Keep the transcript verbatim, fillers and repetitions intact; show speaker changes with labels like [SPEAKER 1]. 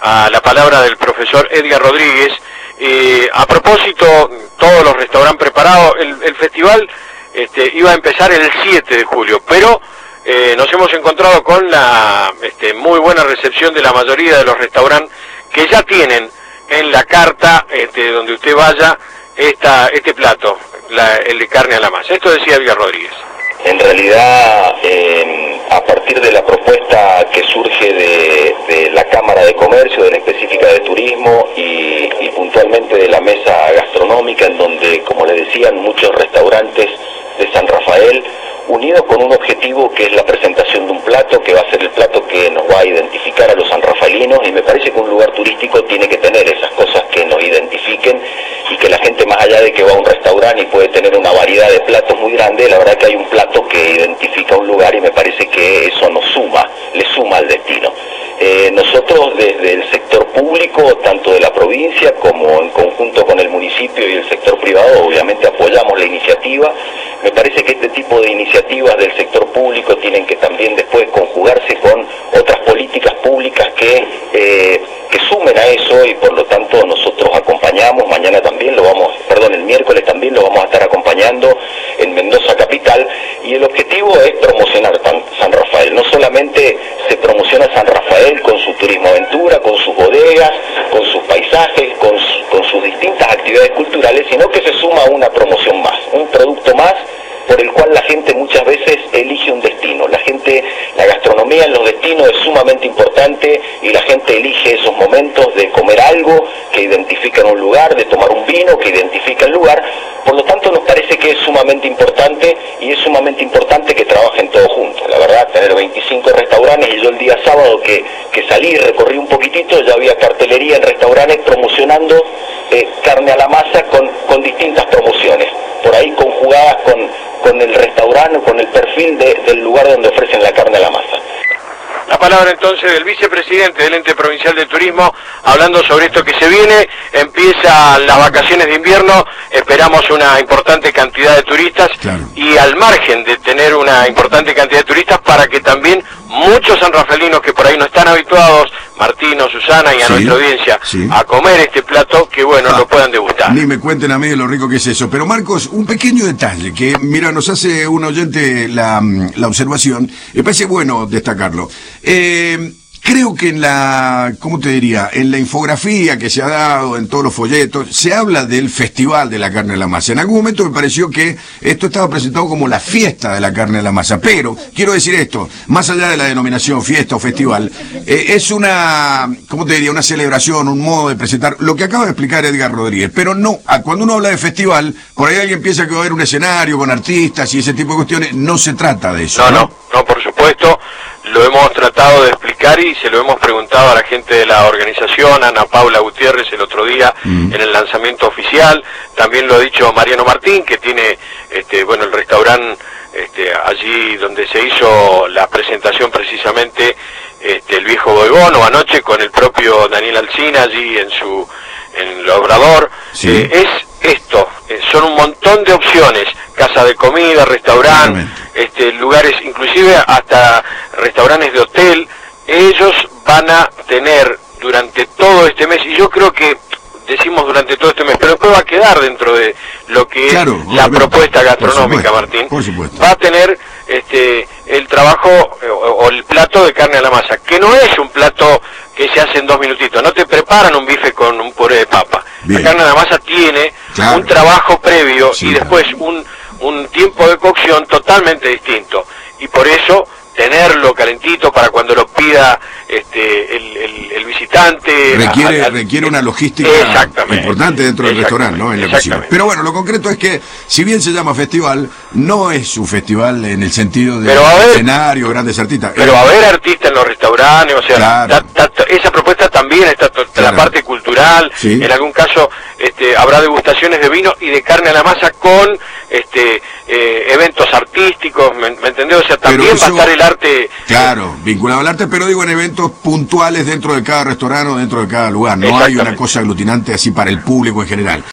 [SPEAKER 1] a la palabra del profesor Edgar Rodríguez. Eh, a propósito, todos los restaurantes preparados, el, el festival este, iba a empezar el siete de julio, pero eh, nos hemos encontrado con la este, muy buena recepción de la mayoría de los restaurantes que ya tienen en la carta este, donde usted vaya esta, este plato, la, el de carne a la masa. Esto decía Edgar Rodríguez.
[SPEAKER 2] En realidad, eh, a partir de la propuesta que surge de, de la Cámara de Comercio, de la específica de Turismo y, y puntualmente de la mesa gastronómica, en donde, como le decían, muchos restaurantes de San Rafael, unidos con un objetivo que es la presentación de un plato, que va a ser el plato que nos va a identificar a los sanrafalinos, y me parece que un lugar turístico tiene que tener esas cosas que nos identifiquen, y que la gente, más allá de que va a un restaurante y puede tener una variedad de platos muy grande, la verdad que hay un plato que identifica un lugar, y me parece que eso nos suma, le suma al destino. Eh, nosotros desde el sector público, tanto de la provincia como en conjunto con el municipio y el sector privado, obviamente apoyamos la iniciativa. Me parece que este tipo de iniciativas del sector público tienen que también después conjugarse con otras políticas públicas que, eh, que sumen a eso, y por lo tanto nosotros acompañamos, mañana también lo vamos, perdón, el miércoles también lo vamos a estar acompañando en Mendoza capital, y el objetivo es promocionar San Rafael. No solamente se promociona San Rafael con su turismo aventura, con sus bodegas, con sus paisajes, con, con sus distintas actividades culturales, sino que se suma una promoción más, un producto más por el cual la gente muchas veces elige un destino. La gente, la gastronomía en los destinos es sumamente importante, y la gente elige esos momentos de comer algo que identifican un lugar, de tomar un vino que identifica el lugar. Por lo tanto, nos parece que es sumamente importante, y es sumamente importante que trabajen todos juntos. La verdad, tener veinticinco restaurantes, y yo el día sábado que, que salí y recorrí un poquitito, ya había cartelería en restaurantes promocionando eh, carne a la masa con, con distintas promociones, por ahí conjugadas con, con el restaurante, con el perfil de, del lugar donde ofrecen la carne a la masa.
[SPEAKER 1] La palabra entonces del vicepresidente del Ente Provincial de Turismo, hablando sobre esto que se viene. Empiezan las vacaciones de invierno, esperamos una importante cantidad de turistas, claro, y al margen de tener una importante cantidad de turistas, para que también muchos sanrafalinos que por ahí no están habituados, Martino, Susana y a sí, nuestra audiencia, sí, a comer este plato, que bueno, ah, lo puedan degustar.
[SPEAKER 3] Ni me cuenten a mí de lo rico que es eso. Pero Marcos, un pequeño detalle que, mira, nos hace un oyente la, la observación, me parece bueno destacarlo. Eh, creo que en la, ¿cómo te diría? En la infografía que se ha dado, en todos los folletos, se habla del Festival de la Carne a la Masa. En algún momento me pareció que esto estaba presentado como la fiesta de la carne a la masa, pero quiero decir esto, más allá de la denominación fiesta o festival, eh, es una, ¿cómo te diría? Una celebración, un modo de presentar lo que acaba de explicar Edgar Rodríguez. Pero no, cuando uno habla de festival, por ahí alguien piensa que va a haber un escenario con artistas y ese tipo de cuestiones. No se trata de eso.
[SPEAKER 1] No, no, no, no, por supuesto. Lo hemos tratado de explicar y se lo hemos preguntado a la gente de la organización, Ana Paula Gutiérrez el otro día mm. en el lanzamiento oficial. También lo ha dicho Mariano Martín, que tiene este, bueno, el restaurante este, allí donde se hizo la presentación precisamente, este, el Viejo Bodegón, o anoche con el propio Daniel Alsina allí en su en el Obrador. Sí. Eh, es esto, eh, son un montón de opciones, casa de comida, restaurante, este, lugares, inclusive hasta restaurantes de hotel. Ellos van a tener durante todo este mes, y yo creo que decimos durante todo este mes, pero después va a quedar dentro de lo que claro, es la propuesta gastronómica, por Martín,
[SPEAKER 3] por supuesto.
[SPEAKER 1] Va a tener este el trabajo o, o el plato de carne a la masa, que no es un plato que se hace en dos minutitos, no te preparan un bife con un puré de papa. Bien. La carne a la masa tiene claro. un trabajo previo sí, y después claro. un, un tiempo de cocción totalmente distinto, y por eso tenerlo calentito para cuando lo pida este el, el, el visitante.
[SPEAKER 3] Requiere, a, a, requiere una logística importante dentro del restaurante, ¿no? En la cocina. Pero bueno, lo concreto es que, si bien se llama festival, no es un festival en el sentido de haber, escenario, grandes artistas.
[SPEAKER 1] Pero va a haber artistas en los restaurantes, o sea, claro. ta, ta, esa propuesta también está claro. la parte cultural, sí. en algún caso este, habrá degustaciones de vino y de carne a la masa con este eh, eventos artísticos, ¿me, me entendés? O sea, también eso, va a estar el arte.
[SPEAKER 3] Claro, vinculado al arte, pero digo en eventos puntuales dentro de cada restaurante o dentro de cada lugar. No hay una cosa aglutinante así para el público en general.